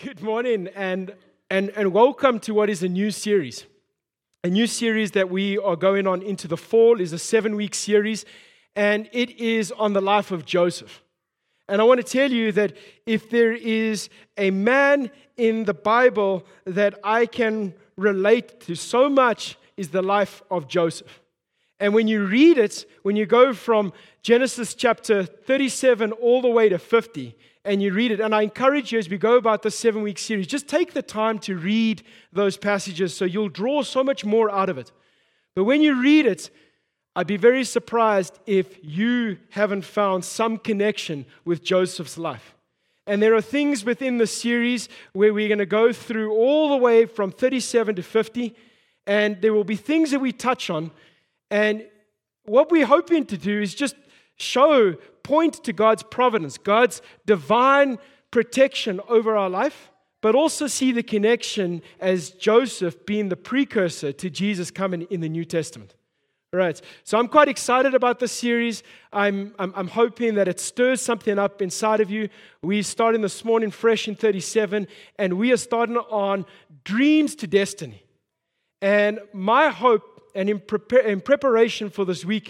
Good morning and welcome to what is a new series. A new series that we are going on into the fall is a 7-week series, and it is on the life of Joseph. And I want to tell you that if there is a man in the Bible that I can relate to so much is the life of Joseph. And when you read it, when you go from Genesis chapter 37 all the way to 50, and you read it, and I encourage you as we go about this 7-week series, just take the time to read those passages so you'll draw so much more out of it. But when you read it, I'd be very surprised if you haven't found some connection with Joseph's life. And there are things within the series where we're going to go through all the way from 37 to 50, and there will be things that we touch on. And what we're hoping to do is just point to God's providence, God's divine protection over our life, but also see the connection as Joseph being the precursor to Jesus coming in the New Testament. All right, so I'm quite excited about this series. I'm hoping that it stirs something up inside of you. We're starting this morning fresh in 37, and we are starting on dreams to destiny. And my hope, and in preparation for this week's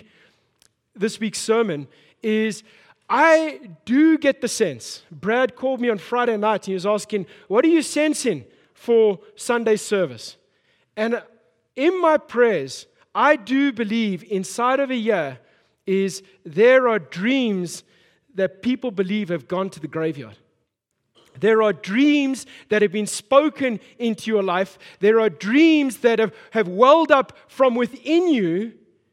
sermon, is I do get the sense. Brad called me on Friday night and he was asking, what are you sensing for Sunday service? And in my prayers, I do believe inside of a year is there are dreams that people believe have gone to the graveyard. There are dreams that have been spoken into your life. There are dreams that have welled up from within you,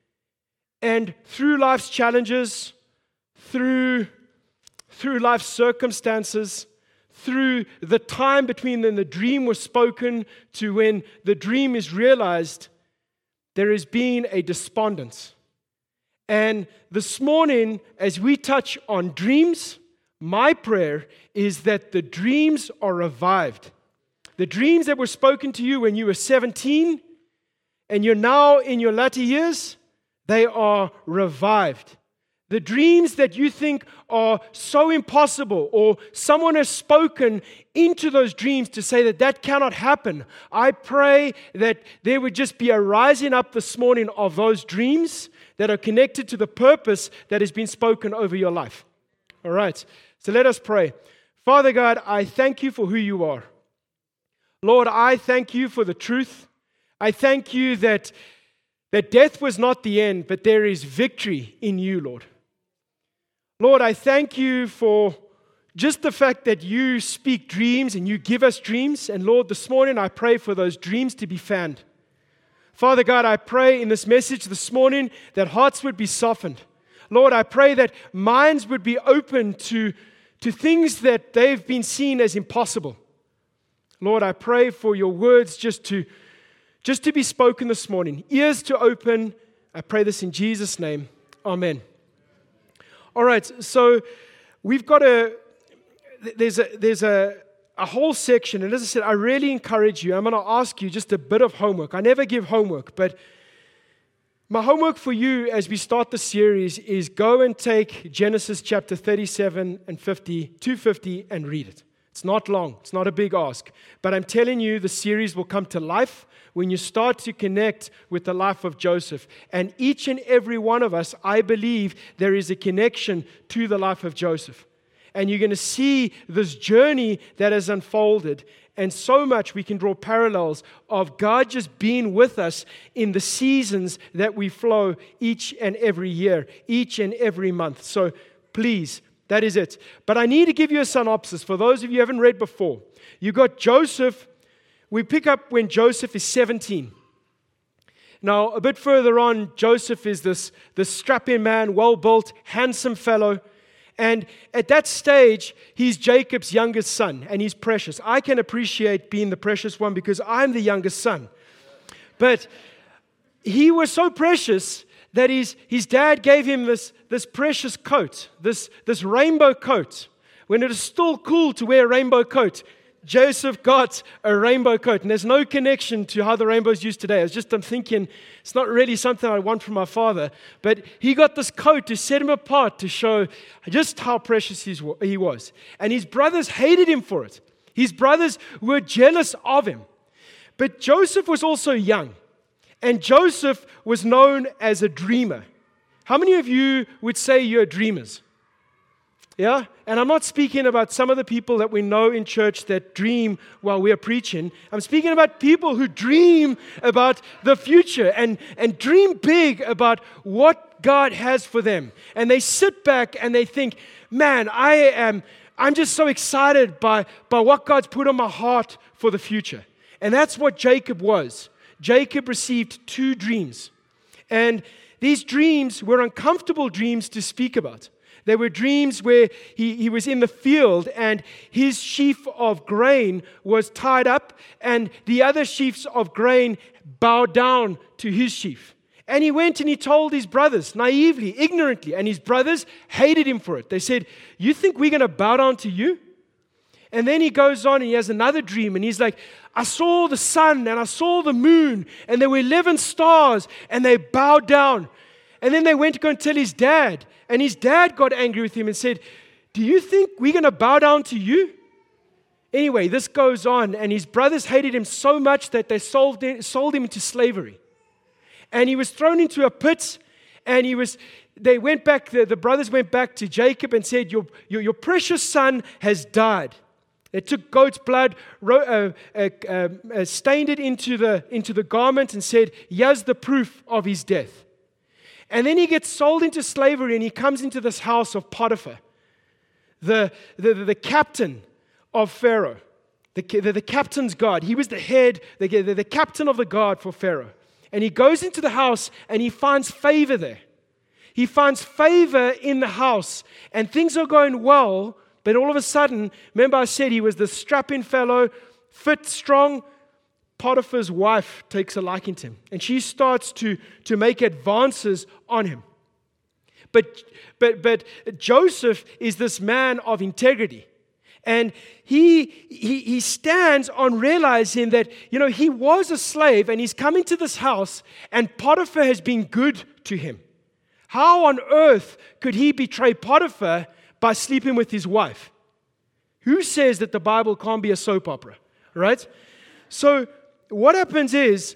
and through life's challenges, through life's circumstances, through the time between when the dream was spoken to when the dream is realized, there has been a despondence. And this morning, as we touch on dreams, my prayer is that the dreams are revived. The dreams that were spoken to you when you were 17 and you're now in your latter years, they are revived. The dreams that you think are so impossible, or someone has spoken into those dreams to say that cannot happen, I pray that there would just be a rising up this morning of those dreams that are connected to the purpose that has been spoken over your life. All right, so let us pray. Father God, I thank you for who you are. Lord, I thank you for the truth. I thank you that death was not the end, but there is victory in you, Lord. Lord, I thank you for just the fact that you speak dreams and you give us dreams. And Lord, this morning I pray for those dreams to be fanned. Father God, I pray in this message this morning that hearts would be softened. Lord, I pray that minds would be open to things that they've been seen as impossible. Lord, I pray for your words just to be spoken this morning. Ears to open. I pray this in Jesus' name. Amen. All right, so we've got there's a whole section, and as I said, I really encourage you. I'm going to ask you just a bit of homework. I never give homework, but my homework for you as we start the series is go and take Genesis chapter 37 and 250 and read it. It's not long. It's not a big ask. But I'm telling you, the series will come to life when you start to connect with the life of Joseph. And each and every one of us, I believe, there is a connection to the life of Joseph. And you're going to see this journey that has unfolded. And so much we can draw parallels of God just being with us in the seasons that we flow each and every year, each and every month. So please, that is it. But I need to give you a synopsis for those of you who haven't read before. You got Joseph. We pick up when Joseph is 17. Now, a bit further on, Joseph is this strapping man, well-built, handsome fellow. And at that stage, he's Jacob's youngest son, and he's precious. I can appreciate being the precious one because I'm the youngest son. But he was so precious that his dad gave him this precious coat, this rainbow coat. When it is still cool to wear a rainbow coat, Joseph got a rainbow coat, and there's no connection to how the rainbow is used today. I'm thinking, it's not really something I want from my father, but he got this coat to set him apart, to show just how precious he was. And his brothers hated him for it. His brothers were jealous of him. But Joseph was also young, and Joseph was known as a dreamer. How many of you would say you're dreamers? Yeah? And I'm not speaking about some of the people that we know in church that dream while we're preaching. I'm speaking about people who dream about the future and dream big about what God has for them. And they sit back and they think, man, I'm just so excited by what God's put on my heart for the future. And that's what Jacob was. Jacob received 2 dreams. And these dreams were uncomfortable dreams to speak about. They were dreams where he was in the field and his sheaf of grain was tied up and the other sheaves of grain bowed down to his sheaf. And he went and he told his brothers, naively, ignorantly, and his brothers hated him for it. They said, you think we're going to bow down to you? And then he goes on and he has another dream and he's like, I saw the sun and I saw the moon and there were 11 stars and they bowed down. And then they went to go and tell his dad. And his dad got angry with him and said, do you think we're going to bow down to you? Anyway, this goes on and his brothers hated him so much that they sold him into slavery. And he was thrown into a pit and the brothers went back to Jacob and said, your precious son has died. They took goat's blood, stained it into the garment and said, here's the proof of his death. And then he gets sold into slavery and he comes into this house of Potiphar, the captain of Pharaoh, the captain's guard. He was the head, the captain of the guard for Pharaoh. And he goes into the house and he finds favor there. He finds favor in the house and things are going well, but all of a sudden, remember I said he was the strapping fellow, fit, strong. Potiphar's wife takes a liking to him and she starts to make advances on him. But Joseph is this man of integrity. And he stands on realizing that, he was a slave and he's come into this house and Potiphar has been good to him. How on earth could he betray Potiphar by sleeping with his wife? Who says that the Bible can't be a soap opera, right? So what happens is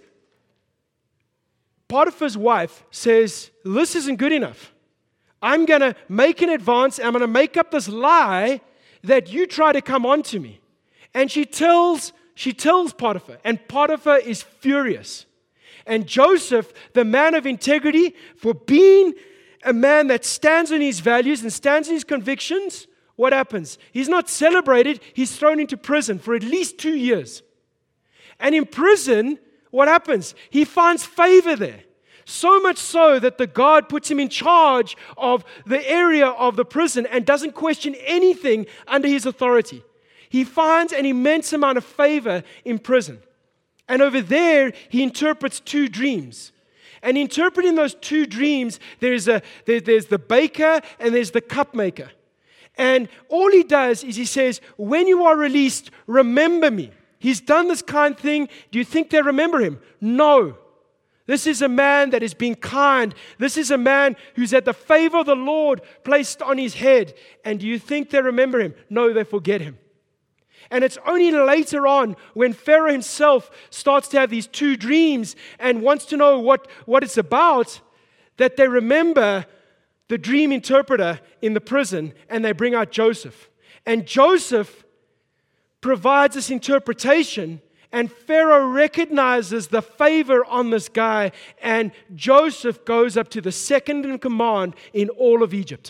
Potiphar's wife says, this isn't good enough. I'm going to make an advance. I'm going to make up this lie that you try to come on to me. And she tells Potiphar, and Potiphar is furious. And Joseph, the man of integrity, for being a man that stands on his values and stands on his convictions, what happens? He's not celebrated. He's thrown into prison for at least 2 years. And in prison, what happens? He finds favor there. So much so that the guard puts him in charge of the area of the prison and doesn't question anything under his authority. He finds an immense amount of favor in prison. And over there, he interprets 2 dreams. And interpreting those 2 dreams, there's the baker and there's the cup maker. And all he does is he says, when you are released, remember me. He's done this kind thing. Do you think they remember him? No. This is a man that has been kind. This is a man who's had the favor of the Lord placed on his head. And do you think they remember him? No, they forget him. And it's only later on when Pharaoh himself starts to have these 2 dreams and wants to know what it's about that they remember the dream interpreter in the prison and they bring out Joseph. And Joseph provides this interpretation and Pharaoh recognizes the favor on this guy and Joseph goes up to the second in command in all of Egypt.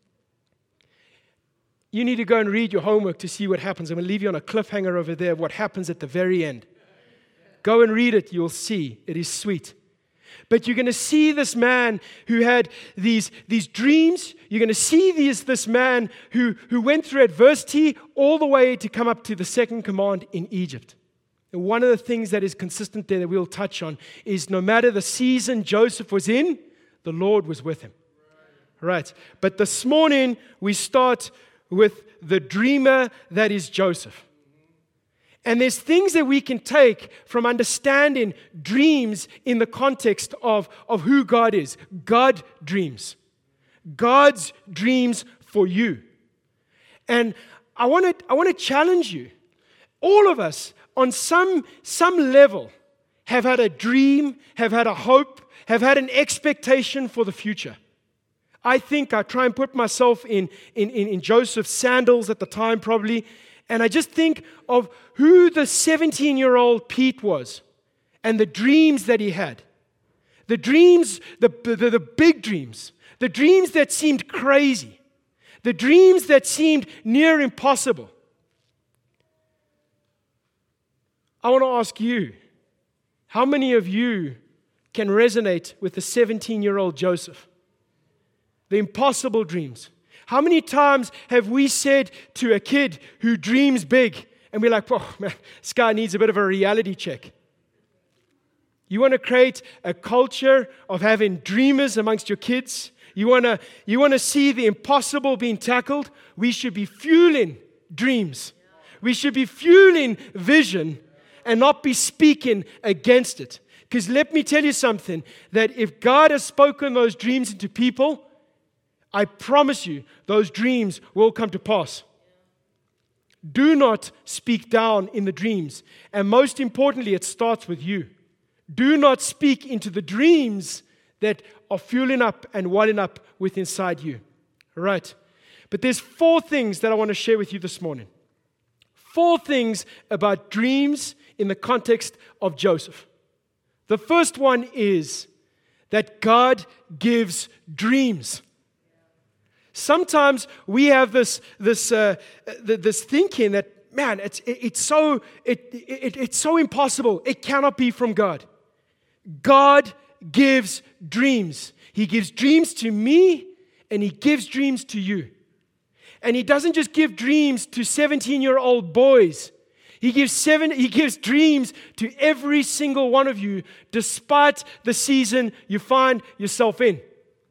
You need to go and read your homework to see what happens. I'm going to leave you on a cliffhanger over there of what happens at the very end. Go and read it. You'll see. It is sweet. But you're going to see this man who had these dreams. You're going to see this man who went through adversity all the way to come up to the second command in Egypt. And one of the things that is consistent there that we'll touch on is no matter the season Joseph was in, the Lord was with him. Right. But this morning we start with the dreamer that is Joseph. And there's things that we can take from understanding dreams in the context of who God is. God dreams. God's dreams for you. And I want to challenge you All of us, on some level, have had a dream, have had a hope, have had an expectation for the future. I think I try and put myself in Joseph's sandals at the time probably, and I just think of who the 17-year-old Pete was and the dreams that he had. The dreams, the big dreams, the dreams that seemed crazy, the dreams that seemed near impossible. I want to ask you, how many of you can resonate with the 17-year-old Joseph? The impossible dreams. How many times have we said to a kid who dreams big, and we're like, oh man, this guy needs a bit of a reality check. You want to create a culture of having dreamers amongst your kids? You want to see the impossible being tackled? We should be fueling dreams. We should be fueling vision and not be speaking against it. Because let me tell you something, that if God has spoken those dreams into people, I promise you, those dreams will come to pass. Do not speak down in the dreams. And most importantly, it starts with you. Do not speak into the dreams that are fueling up and welling up within inside you. All right. But there's 4 things that I want to share with you this morning. 4 things about dreams in the context of Joseph. The first one is that God gives dreams. Sometimes we have this thinking that, man, it's so impossible. It cannot be from God. God gives dreams. He gives dreams to me, and He gives dreams to you. And He doesn't just give dreams to 17-year-old boys. He gives dreams to every single one of you, despite the season you find yourself in.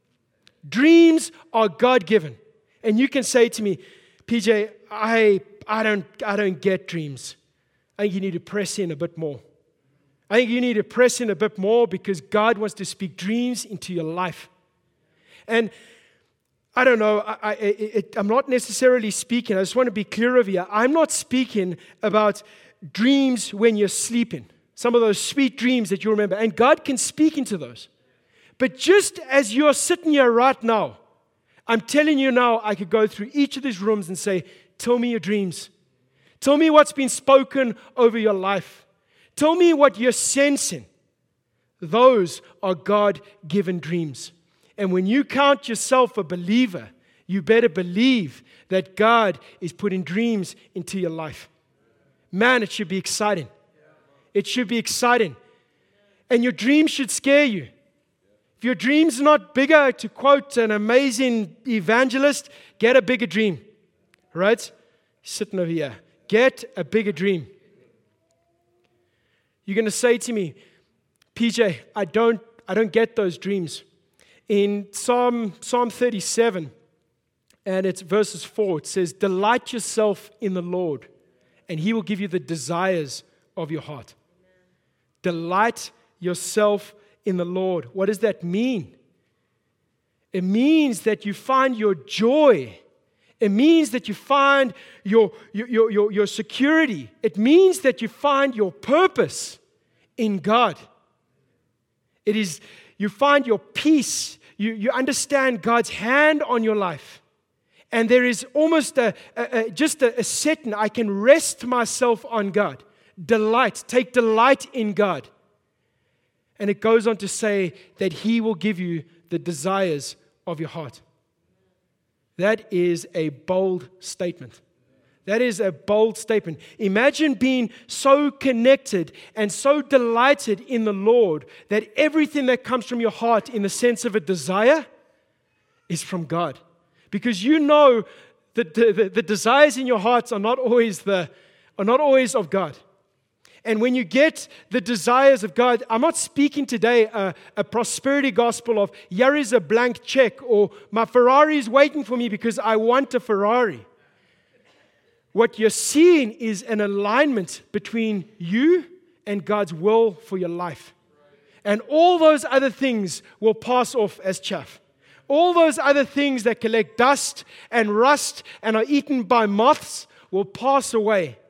Dreams are God-given. And you can say to me, PJ, I don't get dreams. I think you need to press in a bit more. I think you need to press in a bit more because God wants to speak dreams into your life. And I don't know, I'm not necessarily speaking, I just want to be clear over here. I'm not speaking about dreams when you're sleeping. Some of those sweet dreams that you remember. And God can speak into those. But just as you're sitting here right now, I'm telling you now, I could go through each of these rooms and say, tell me your dreams. Tell me what's been spoken over your life. Tell me what you're sensing. Those are God-given dreams. And when you count yourself a believer, you better believe that God is putting dreams into your life. Man, it should be exciting. It should be exciting. And your dreams should scare you. If your dream's not bigger, to quote an amazing evangelist, get a bigger dream. Right? Sitting over here. Get a bigger dream. You're going to say to me, PJ, I don't get those dreams. In Psalm 37, and it's verses 4, it says, delight yourself in the Lord, and He will give you the desires of your heart. Delight yourself in the Lord. What does that mean? It means that you find your joy. It means that you find your security. It means that you find your purpose in God. It is, you find your peace. You understand God's hand on your life. And there is almost just a setting. I can rest myself on God. Delight. Take delight in God. And it goes on to say that He will give you the desires of your heart. That is a bold statement. That is a bold statement. Imagine being so connected and so delighted in the Lord that everything that comes from your heart in the sense of a desire is from God. Because you know that the desires in your hearts are not always of God. And when you get the desires of God, I'm not speaking today a prosperity gospel of, here is a blank check, or my Ferrari is waiting for me because I want a Ferrari. What you're seeing is an alignment between you and God's will for your life. And all those other things will pass off as chaff. All those other things that collect dust and rust and are eaten by moths will pass away.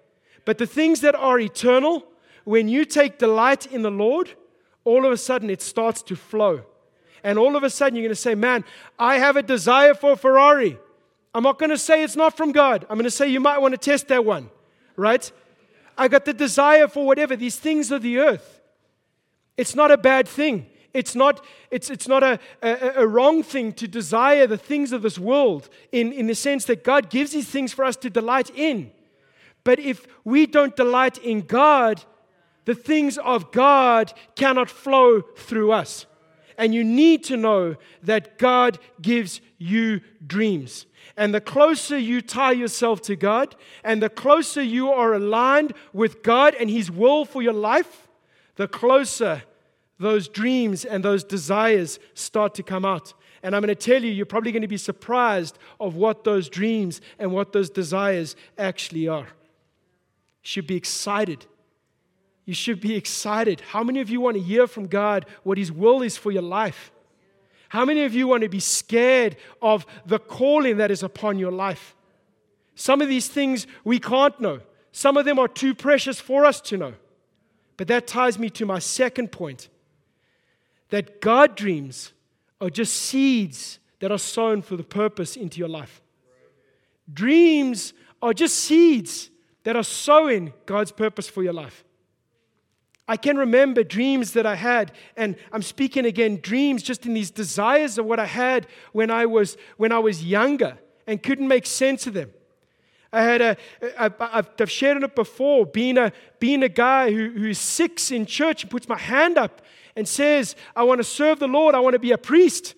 But the things that are eternal, when you take delight in the Lord, all of a sudden it starts to flow. And all of a sudden you're going to say, man, I have a desire for a Ferrari. I'm not going to say it's not from God. I'm going to say you might want to test that one, right? I got the desire for whatever. These things of the earth. It's not a bad thing. It's not a wrong thing to desire the things of this world in the sense that God gives these things for us to delight in. But if we don't delight in God, the things of God cannot flow through us. And you need to know that God gives you dreams. And the closer you tie yourself to God, and the closer you are aligned with God and His will for your life, the closer those dreams and those desires start to come out. And I'm going to tell you, you're probably going to be surprised of what those dreams and what those desires actually are. You should be excited. You should be excited. How many of you want to hear from God what His will is for your life? How many of you want to be scared of the calling that is upon your life? Some of these things we can't know. Some of them are too precious for us to know. But that ties me to my second point. That God dreams are just seeds that are sown for the purpose into your life. Dreams are just seeds that are sowing God's purpose for your life. I can remember dreams that I had, and I'm speaking again, dreams just in these desires of what I had when I was younger and couldn't make sense of them. I've shared it before, being a guy who sits in church and puts my hand up and says, I want to serve the Lord, I want to be a priest.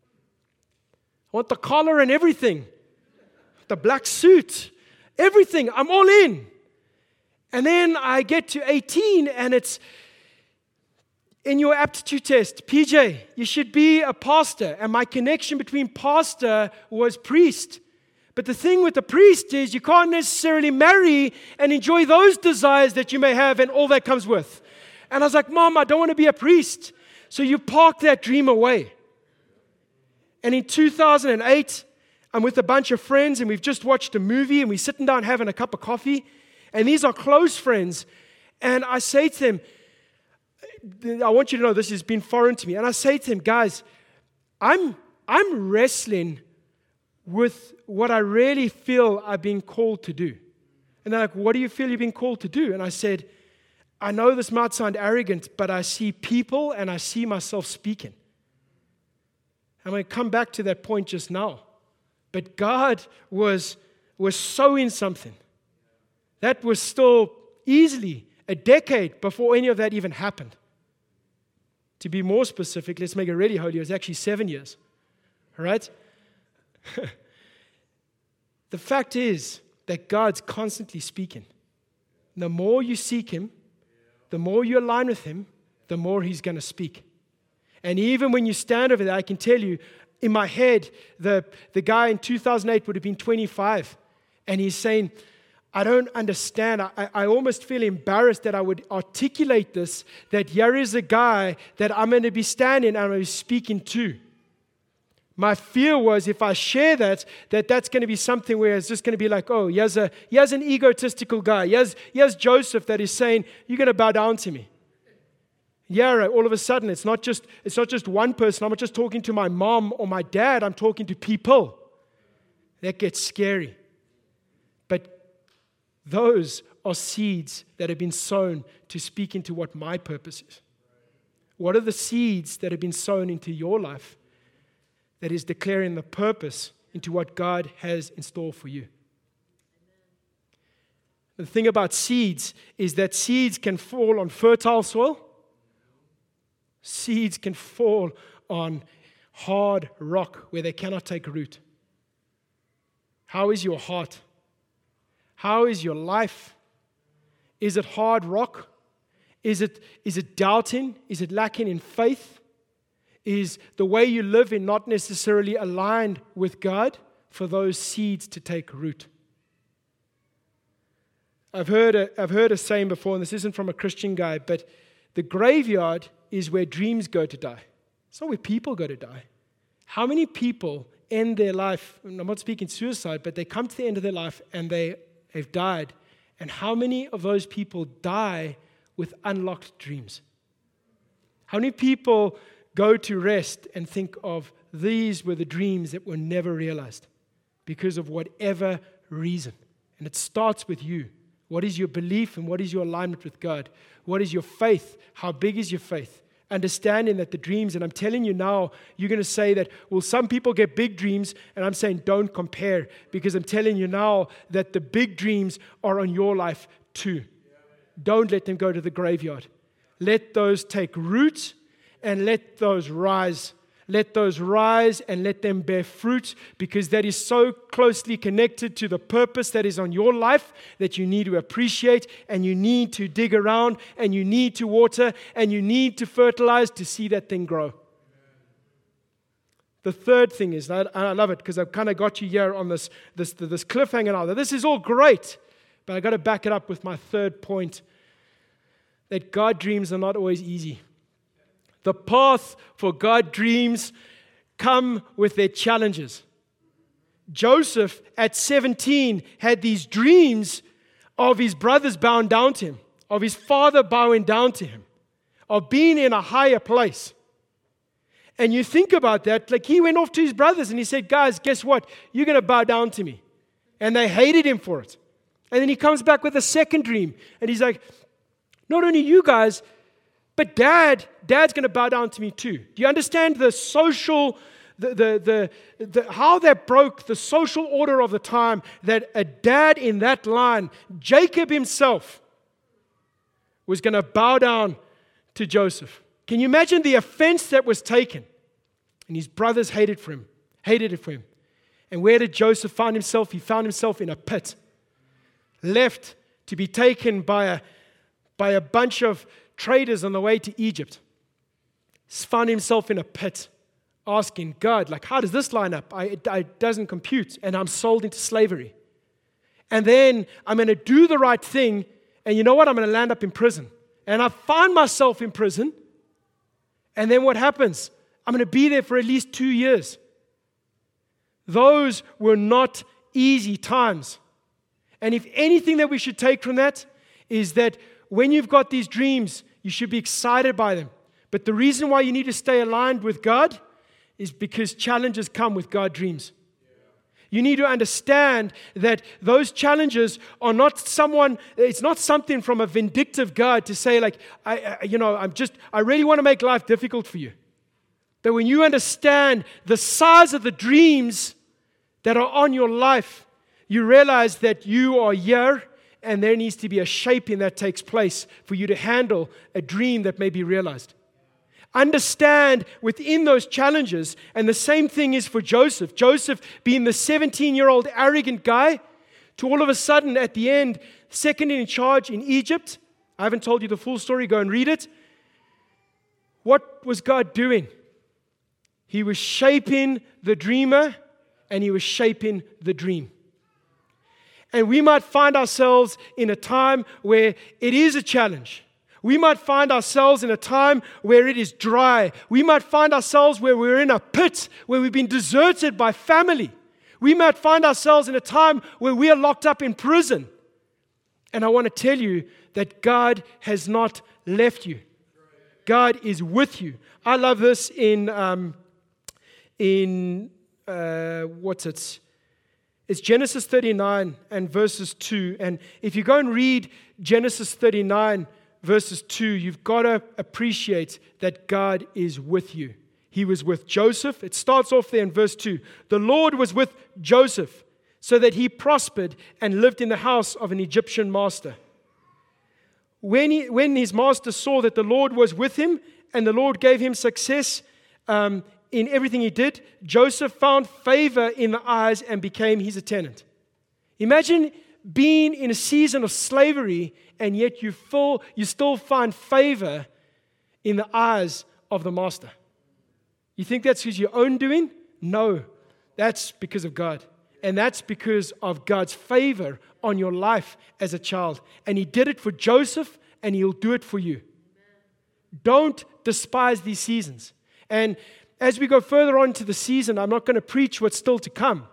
I want the collar and everything, the black suit, everything, I'm all in. And then I get to 18 and it's in your aptitude test, PJ, you should be a pastor. And my connection between pastor was priest. But the thing with the priest is you can't necessarily marry and enjoy those desires that you may have and all that comes with. And I was like, Mom, I don't want to be a priest. So you park that dream away. And in 2008, I'm with a bunch of friends and we've just watched a movie and we're sitting down having a cup of coffee. And these are close friends. And I say to them, I want you to know this has been foreign to me. And I say to them, guys, I'm wrestling with what I really feel I've been called to do. And they're like, what do you feel you've been called to do? And I said, I know this might sound arrogant, but I see people and I see myself speaking. I'm going to come back to that point just now. But God was sowing something. That was still easily a decade before any of that even happened. To be more specific, let's make it really holy, it was actually 7 years. All right? The fact is that God's constantly speaking. The more you seek Him, the more you align with Him, the more He's going to speak. And even when you stand over there, I can tell you, in my head, the guy in 2008 would have been 25. And he's saying, I don't understand. I almost feel embarrassed that I would articulate this, that here is a guy that I'm going to be standing and I'm going to be speaking to. My fear was if I share that's going to be something where it's just going to be like, oh, here's an egotistical guy. Here's Joseph that is saying, you're going to bow down to me. Yeah, right. All of a sudden, it's not just one person. I'm not just talking to my mom or my dad. I'm talking to people. That gets scary. But those are seeds that have been sown to speak into what my purpose is. What are the seeds that have been sown into your life that is declaring the purpose into what God has in store for you? The thing about seeds is that seeds can fall on fertile soil. Seeds can fall on hard rock where they cannot take root. How is your heart? How is your life? Is it hard rock? Is it doubting? Is it lacking in faith? Is the way you live in not necessarily aligned with God for those seeds to take root? I've heard a saying before, and this isn't from a Christian guy, but the graveyard is where dreams go to die. It's not where people go to die. How many people end their life, and I'm not speaking suicide, but they come to the end of their life and they've died And how many of those people die with unlocked dreams? How many people go to rest and think of these were the dreams that were never realized because of whatever reason? And it starts with you. What is your belief and what is your alignment with God? What is your faith? How big is your faith? Understanding that the dreams, and I'm telling you now, you're going to say that, well, some people get big dreams, and I'm saying don't compare, because I'm telling you now that the big dreams are on your life too. Don't let them go to the graveyard. Let those take root and let those rise. Let those rise and let them bear fruit, because that is so closely connected to the purpose that is on your life that you need to appreciate, and you need to dig around, and you need to water, and you need to fertilize to see that thing grow. The third thing is, I love it because I've kind of got you here on this cliffhanger now. This is all great, but I've got to back it up with my third point, that God dreams are not always easy. The path for God dreams come with their challenges. Joseph, at 17, had these dreams of his brothers bowing down to him, of his father bowing down to him, of being in a higher place. And you think about that, like he went off to his brothers and he said, guys, guess what? You're going to bow down to me. And they hated him for it. And then he comes back with a second dream. And he's like, not only you guys, but Dad's going to bow down to me too. Do you understand the social, how that broke the social order of the time, that a dad in that line, Jacob himself, was going to bow down to Joseph? Can you imagine the offense that was taken? And his brothers hated it for him. And where did Joseph find himself? He found himself in a pit, left to be taken by a bunch of traders on the way to Egypt. Found himself in a pit, asking God, like, how does this line up? It doesn't compute, and I'm sold into slavery. And then I'm going to do the right thing, and you know what? I'm going to land up in prison. And I find myself in prison, and then what happens? I'm going to be there for at least 2 years. Those were not easy times. And if anything that we should take from that is that when you've got these dreams, you should be excited by them. But the reason why you need to stay aligned with God is because challenges come with God dreams. You need to understand that those challenges are not it's not something from a vindictive God to say, like, I really want to make life difficult for you. That when you understand the size of the dreams that are on your life, you realize that you are here, and there needs to be a shaping that takes place for you to handle a dream that may be realized. Understand within those challenges, and the same thing is for Joseph. Joseph being the 17-year-old arrogant guy, to all of a sudden at the end, second in charge in Egypt. I haven't told you the full story, go and read it. What was God doing? He was shaping the dreamer, and he was shaping the dream. And we might find ourselves in a time where it is a challenge. We might find ourselves in a time where it is dry. We might find ourselves where we're in a pit, where we've been deserted by family. We might find ourselves in a time where we are locked up in prison. And I want to tell you that God has not left you. God is with you. I love this It's Genesis 39 and verses 2. And if you go and read Genesis 39 verses 2, you've got to appreciate that God is with you. He was with Joseph. It starts off there in verse 2. The Lord was with Joseph so that he prospered and lived in the house of an Egyptian master. When his master saw that the Lord was with him and the Lord gave him success in everything he did, Joseph found favor in the eyes and became his attendant. Imagine being in a season of slavery, and yet you still find favor in the eyes of the master. You think that's because your own doing? No, that's because of God. And that's because of God's favor on your life as a child. And he did it for Joseph, and he'll do it for you. Don't despise these seasons. And as we go further on to the season, I'm not going to preach what's still to come.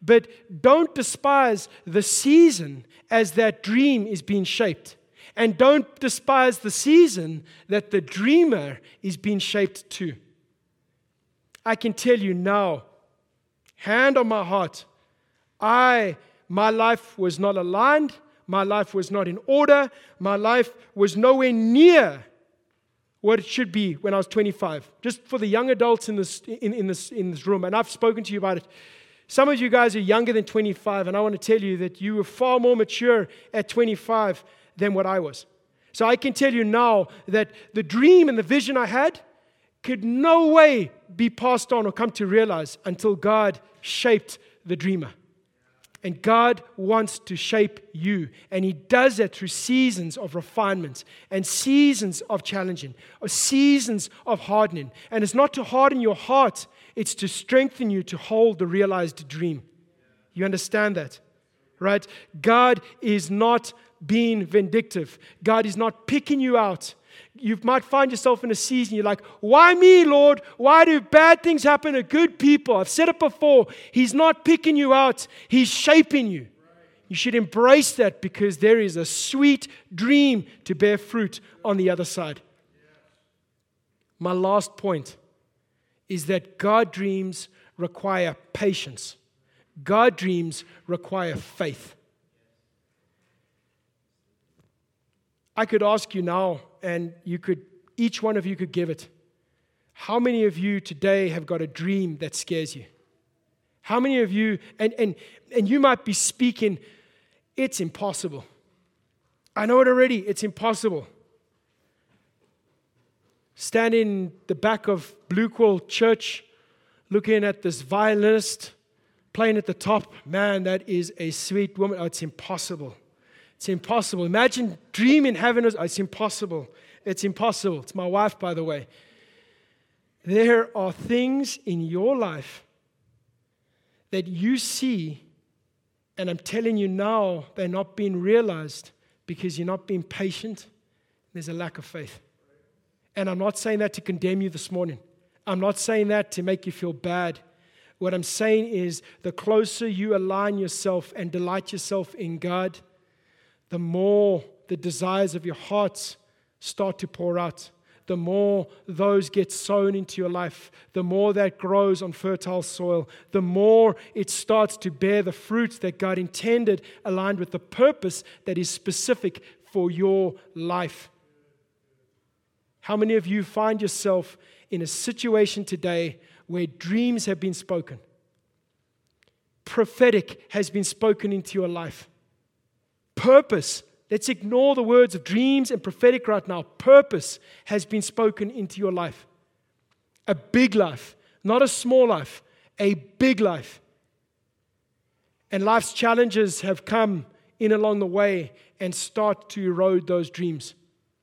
But don't despise the season as that dream is being shaped. And don't despise the season that the dreamer is being shaped to. I can tell you now, hand on my heart, my life was not aligned. My life was not in order. My life was nowhere near what it should be when I was 25. Just for the young adults in this room, and I've spoken to you about it. Some of you guys are younger than 25, and I want to tell you that you were far more mature at 25 than what I was. So I can tell you now that the dream and the vision I had could no way be passed on or come to realize until God shaped the dreamer. And God wants to shape you. And He does that through seasons of refinement and seasons of challenging, or seasons of hardening. And it's not to harden your heart, it's to strengthen you to hold the realized dream. You understand that? Right? God is not being vindictive. God is not picking you out. You might find yourself in a season, you're like, why me, Lord? Why do bad things happen to good people? I've said it before. He's not picking you out. He's shaping you. You should embrace that because there is a sweet dream to bear fruit on the other side. My last point is that God dreams require patience. God dreams require faith. I could ask you now, and each one of you could give it. How many of you today have got a dream that scares you? How many of you, and you might be speaking, it's impossible. I know it already, it's impossible. Standing in the back of Blue Quill Church, looking at this violinist playing at the top, man, that is a sweet woman. Oh, it's impossible. It's impossible. Imagine dreaming having us. Oh, it's impossible. It's impossible. It's my wife, by the way. There are things in your life that you see, and I'm telling you now, they're not being realized because you're not being patient. There's a lack of faith. And I'm not saying that to condemn you this morning. I'm not saying that to make you feel bad. What I'm saying is the closer you align yourself and delight yourself in God, the more the desires of your heart start to pour out. The more those get sown into your life, the more that grows on fertile soil, the more it starts to bear the fruit that God intended, aligned with the purpose that is specific for your life. How many of you find yourself in a situation today where dreams have been spoken? Prophetic has been spoken into your life. Purpose, let's ignore the words of dreams and prophetic right now. Purpose has been spoken into your life. A big life, not a small life, a big life. And life's challenges have come in along the way and start to erode those dreams.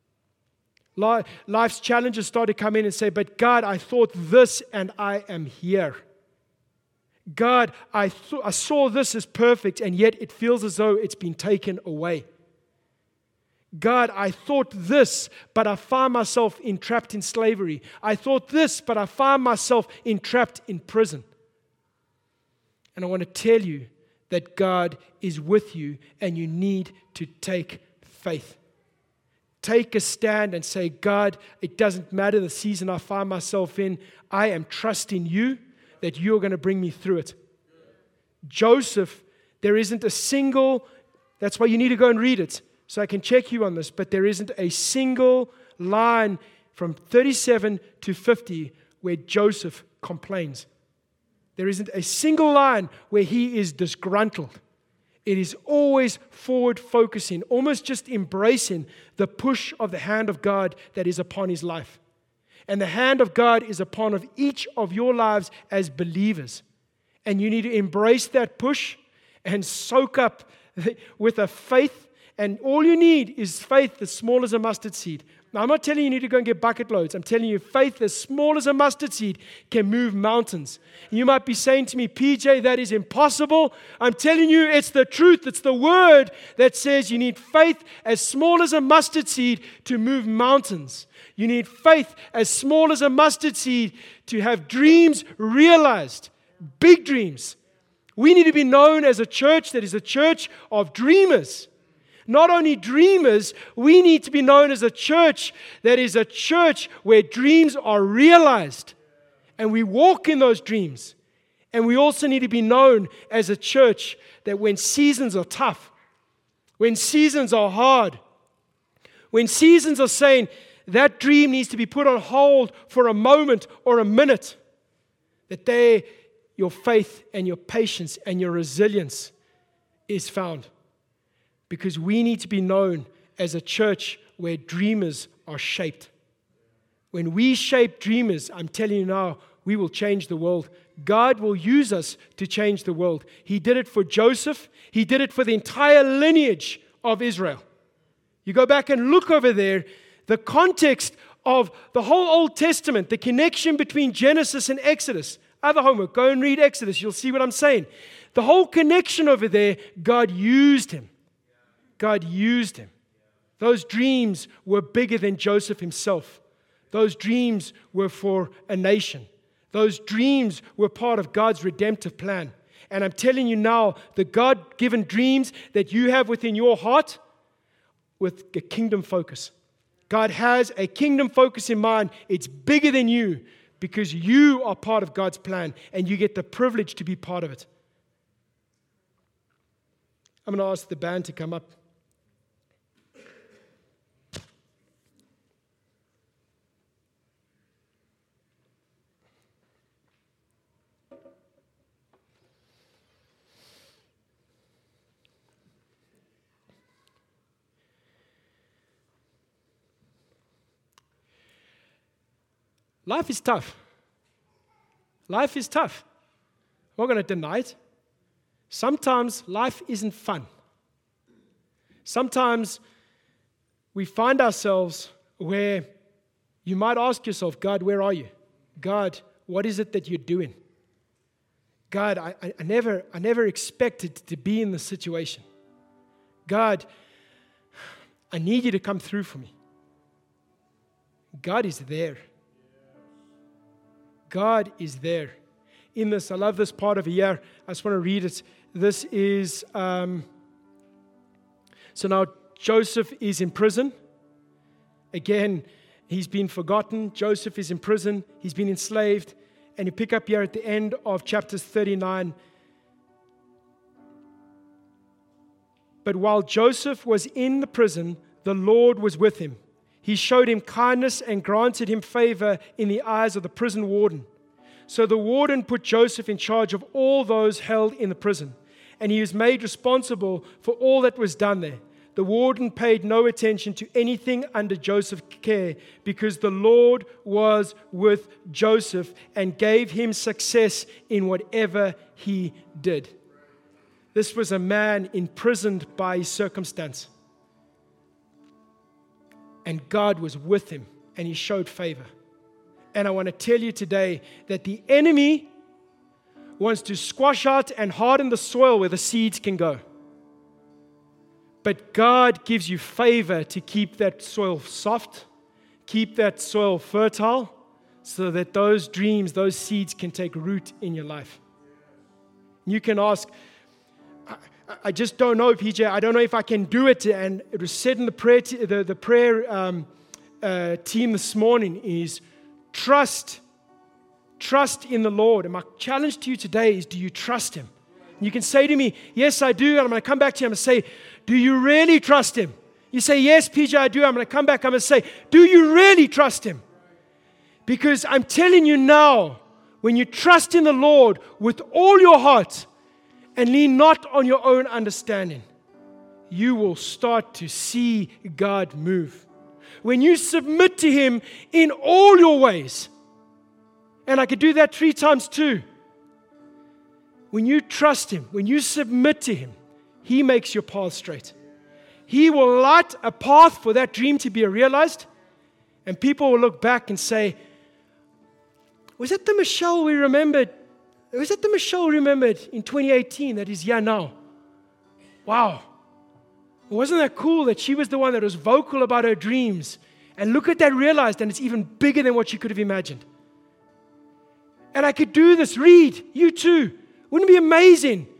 Life's challenges start to come in and say, but God, I thought this and I am here. God, I saw this as perfect and yet it feels as though it's been taken away. God, I thought this, but I find myself entrapped in slavery. I thought this, but I find myself entrapped in prison. And I want to tell you that God is with you and you need to take faith. Take a stand and say, God, it doesn't matter the season I find myself in. I am trusting you that you're going to bring me through it. Joseph, there isn't a single, that's why you need to go and read it, so I can check you on this, but there isn't a single line from 37 to 50 where Joseph complains. There isn't a single line where he is disgruntled. It is always forward-focusing, almost just embracing the push of the hand of God that is upon his life. And the hand of God is upon each of your lives as believers. And you need to embrace that push and soak up with a faith. And all you need is faith as small as a mustard seed. Now, I'm not telling you need to go and get bucket loads. I'm telling you faith as small as a mustard seed can move mountains. You might be saying to me, PJ, that is impossible. I'm telling you it's the truth. It's the word that says you need faith as small as a mustard seed to move mountains. You need faith as small as a mustard seed to have dreams realized. Big dreams. We need to be known as a church that is a church of dreamers. Not only dreamers, we need to be known as a church that is a church where dreams are realized. And we walk in those dreams. And we also need to be known as a church that when seasons are tough, when seasons are hard, when seasons are saying that dream needs to be put on hold for a moment or a minute, that there your faith and your patience and your resilience is found. Because we need to be known as a church where dreamers are shaped. When we shape dreamers, I'm telling you now, we will change the world. God will use us to change the world. He did it for Joseph. He did it for the entire lineage of Israel. You go back and look over there, the context of the whole Old Testament, the connection between Genesis and Exodus. Other homework, go and read Exodus. You'll see what I'm saying. The whole connection over there, God used him. God used him. Those dreams were bigger than Joseph himself. Those dreams were for a nation. Those dreams were part of God's redemptive plan. And I'm telling you now, the God-given dreams that you have within your heart, with a kingdom focus. God has a kingdom focus in mind. It's bigger than you because you are part of God's plan and you get the privilege to be part of it. I'm going to ask the band to come up. Life is tough. Life is tough. I'm not going to deny it. Sometimes life isn't fun. Sometimes we find ourselves where you might ask yourself, God, where are you? God, what is it that you're doing? God, I never expected to be in this situation. God, I need you to come through for me. God is there. God is there. In this, I love this part of a year. I just want to read it. This is, so now Joseph is in prison. Again, he's been forgotten. Joseph is in prison. He's been enslaved. And you pick up here at the end of chapters 39. But while Joseph was in the prison, the Lord was with him. He showed him kindness and granted him favor in the eyes of the prison warden. So the warden put Joseph in charge of all those held in the prison, and he was made responsible for all that was done there. The warden paid no attention to anything under Joseph's care because the Lord was with Joseph and gave him success in whatever he did. This was a man imprisoned by his circumstance. And God was with him, and he showed favor. And I want to tell you today that the enemy wants to squash out and harden the soil where the seeds can go. But God gives you favor to keep that soil soft, keep that soil fertile, so that those dreams, those seeds can take root in your life. You can ask, I just don't know, PJ. I don't know if I can do it. And it was said in the prayer team this morning is trust in the Lord. And my challenge to you today is, do you trust Him? And you can say to me, yes, I do. And I'm going to come back to you. I'm going to say, do you really trust Him? You say, yes, PJ, I do. I'm going to come back. I'm going to say, do you really trust Him? Because I'm telling you now, when you trust in the Lord with all your heart, and lean not on your own understanding, you will start to see God move. When you submit to Him in all your ways, and I could do that 3 times too. When you trust Him, when you submit to Him, He makes your path straight. He will light a path for that dream to be realized, and people will look back and say, was that the Michelle we remembered? Was that the Michelle remembered in 2018 that is here now? Wow. Wasn't that cool that she was the one that was vocal about her dreams? And look at that, realized, and it's even bigger than what she could have imagined. And I could do this. Read. You too. Wouldn't it be amazing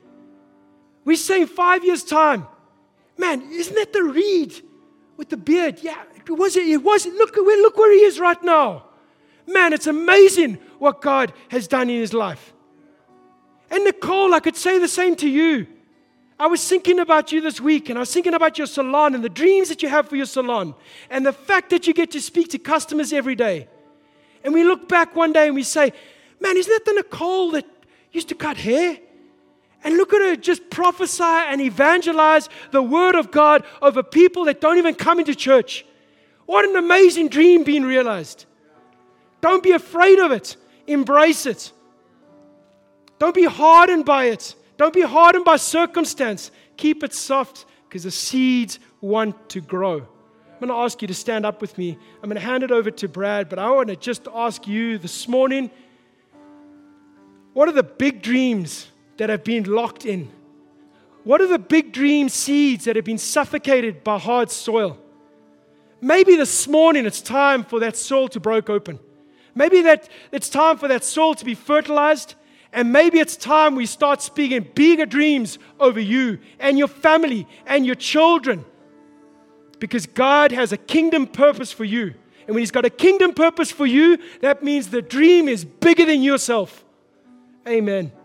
We say in 5 years' time, man, isn't that the Reed with the beard? Yeah, it was. Look where he is right now. Man, it's amazing what God has done in his life. And Nicole, I could say the same to you. I was thinking about you this week, and I was thinking about your salon and the dreams that you have for your salon, and the fact that you get to speak to customers every day. And we look back one day and we say, man, isn't that the Nicole that used to cut hair? And look at her just prophesy and evangelize the word of God over people that don't even come into church. What an amazing dream being realized. Don't be afraid of it. Embrace it. Don't be hardened by it. Don't be hardened by circumstance. Keep it soft because the seeds want to grow. I'm going to ask you to stand up with me. I'm going to hand it over to Brad, but I want to just ask you this morning, what are the big dreams that have been locked in? What are the big dream seeds that have been suffocated by hard soil? Maybe this morning it's time for that soil to break open. Maybe that it's time for that soil to be fertilized. And maybe it's time we start speaking bigger dreams over you and your family and your children. Because God has a kingdom purpose for you. And when He's got a kingdom purpose for you, that means the dream is bigger than yourself. Amen.